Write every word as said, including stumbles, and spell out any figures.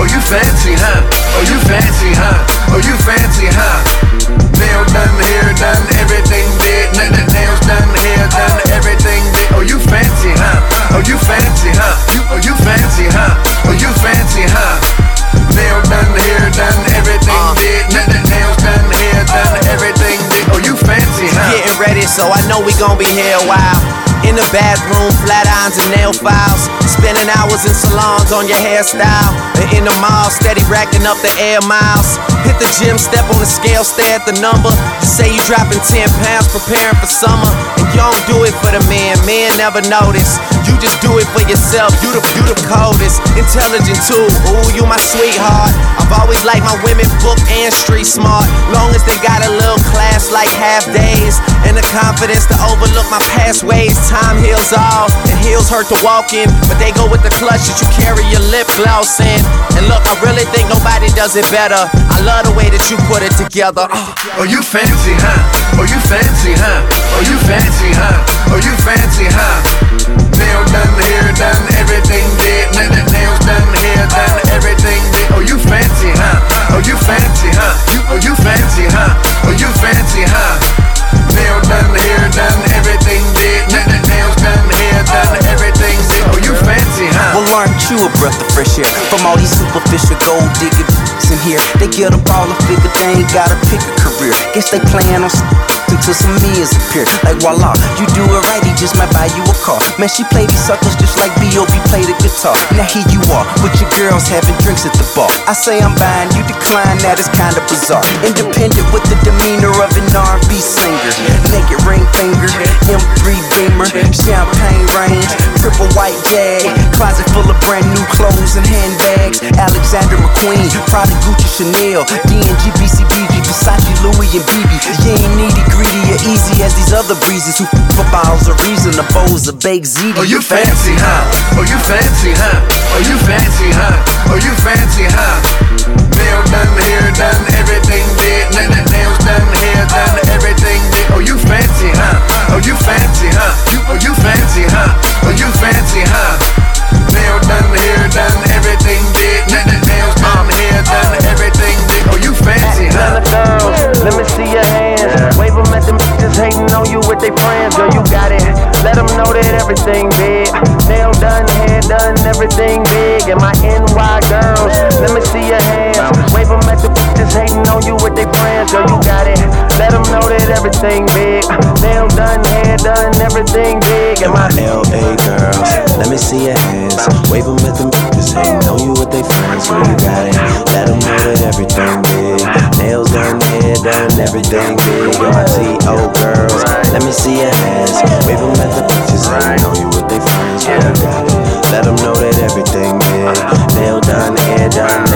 you fancy, huh? Oh, you fancy, huh? Oh, you fancy, huh? Nail done, hair done, everything did. Nails done, hair done, everything did. Oh, you fancy, huh? Oh, you fancy, huh? You, oh, you fancy, huh? Oh, you fancy, huh? Nail done, hair done, everything did. Nails done, hair done, everything did. Oh, you fancy, huh? Getting ready, so I know we gon' be here a while. In the bathroom, flat irons and nail files. Spending hours in salons on your hairstyle. And in the mall, steady racking up the air miles. Hit the gym, step on the scale, stare at the number. You say you dropping ten pounds, preparing for summer. And you don't do it for the men, men never notice. You just do it for yourself, you the, you the coldest. Intelligent too, ooh, you my sweetheart. I've always liked my women book and street smart. Long as they got a little class like half days. And the confidence to overlook my past ways. Time heals all, and heels hurt to walk in, but they go with the clutch that you carry your lip gloss in. And look, I really think nobody does it better. I love the way that you put it together. Oh, you fancy, huh? Oh, you fancy, huh? Oh, you fancy, huh? Oh, you fancy, huh? Nail done, hair done, everything did. Nails done, hair done, everything did. Oh, you fancy, huh? Oh, you fancy, huh? You, oh, you fancy, huh? Oh, you fancy, huh? Nail done, hair done, everything did. Nails done, hair done, everything did. Oh, you fancy, huh? Well, aren't you a breath of fresh air from all these superficial gold digging in here? They get a ball of figure, they ain't gotta pick a career. Guess they plan on until some millions appear. Like voila, you do it right, he just might buy you a car. Man, she play these suckers just like B O B play the guitar. Now here you are, with your girls having drinks at the bar. I say I'm buying, you decline, that is kinda bizarre. Independent with the demeanor of an R and B singer. Naked ring finger, M three Beamer, champagne range, triple white Jag, closet full of brand new clothes and handbags. Alexander McQueen, Prada, Gucci, Chanel, D and G, B C B G, Versace, Louis and B B. You ain't needy, greedy or easy as these other breezes who f for bottles of reason, the bowls of baked ziti. Oh, you fancy, huh? Oh, you fancy, huh? Oh, you fancy, huh? Oh, you fancy, huh? Nail done, hair done, everything did. Nails done, hair done, everything did. Oh, you fancy, huh? Oh, you fancy, huh? You, oh, you fancy, huh? Oh, you fancy, huh? Nail done, hair done, everything did. Nails done, hair done, everything did. Oh, you fancy, huh? Girls, let me see your hands. Wave them at them bitches hating on you with their friends. Girl, you got it. Let them know that everything big. Nail done, hair done, everything big. And my N Y girls, let me see your hands. Wave them at the bitches hating on you with their friends. Girl, you got it. Let them know that everything big. Nail done, hair done, everything big. And my L A girls, let me see your hands. Wave them at them bitches hating on you with their friends. Girl, you got it. Let them know that everything big. Nails done, hair done, everything big. And my T O girls, let me see your hands. Wave them at the bitches hating on you with their friends. Girl, you got it. Let them know that everything big. Nail done, hair done,